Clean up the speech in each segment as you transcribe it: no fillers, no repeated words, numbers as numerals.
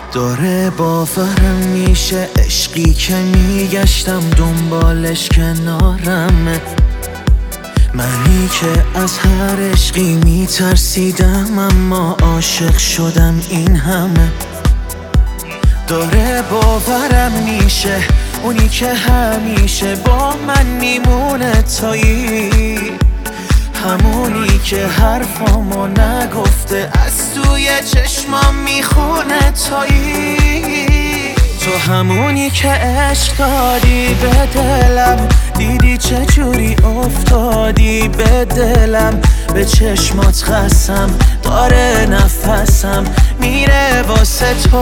داره باورم میشه عشقی که میگشتم دنبالش کنارمه. منی که از هر عشقی میترسیدم اما عاشق شدم این همه. داره باورم میشه اونی که همیشه با من میمونه تایی، همونی که حرفامو نگفته از توی چشمام میخونه تایی. تو همونی که عشق دادی به دلم، دیدی چجوری افتادی به دلم. به چشمات خستم داره نفسم میره واسه تو.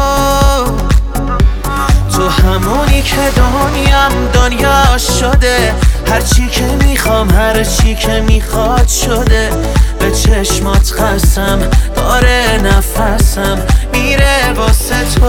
تو همونی که دنیا شده، هرچی که میخوام هرچی که میخواد شده. به چشمات خستم داره نفسم میره واسه تو.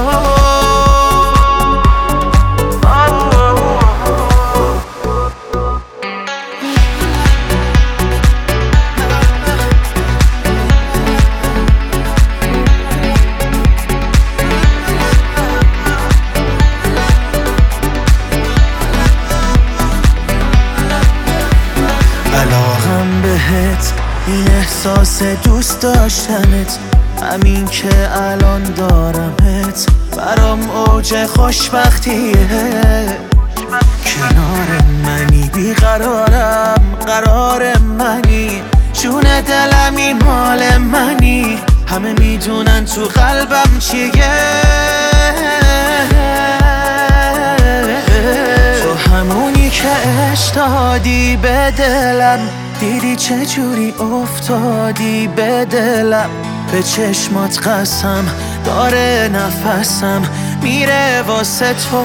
علاقم بهت این احساس دوست داشتنت، همین که الان دارمت برام اوج خوشبختیه. کنار منی بیقرارم قرار منی، جون دلمی مال منی. همه میدونن تو قلبم چیه. تو همونی که عشق دادی به دلم، دیدی چجوری افتادی به دلم. به چشمات قسم داره نفسم میره واسه تو.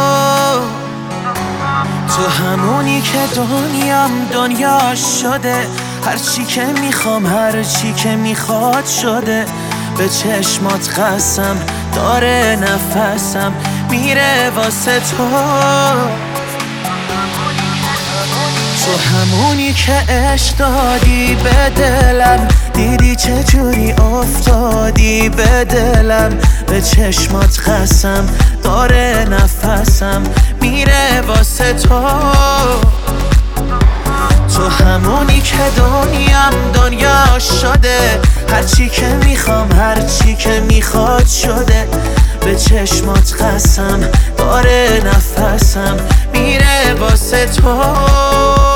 تو همونی که دنیا شده، هرچی که میخوام هرچی که میخواد شده. به چشمات قسم داره نفسم میره واسه تو. تو همونی که عشق دادی به دلم، دیدی چجوری افتادی به دلم. به چشمات قسم داره نفسم میره واسه تو. تو همونی که دنیا شده، هرچی که میخوام هرچی که میخواد شده. به چشمات قسم داره نفسم میره واسه تو.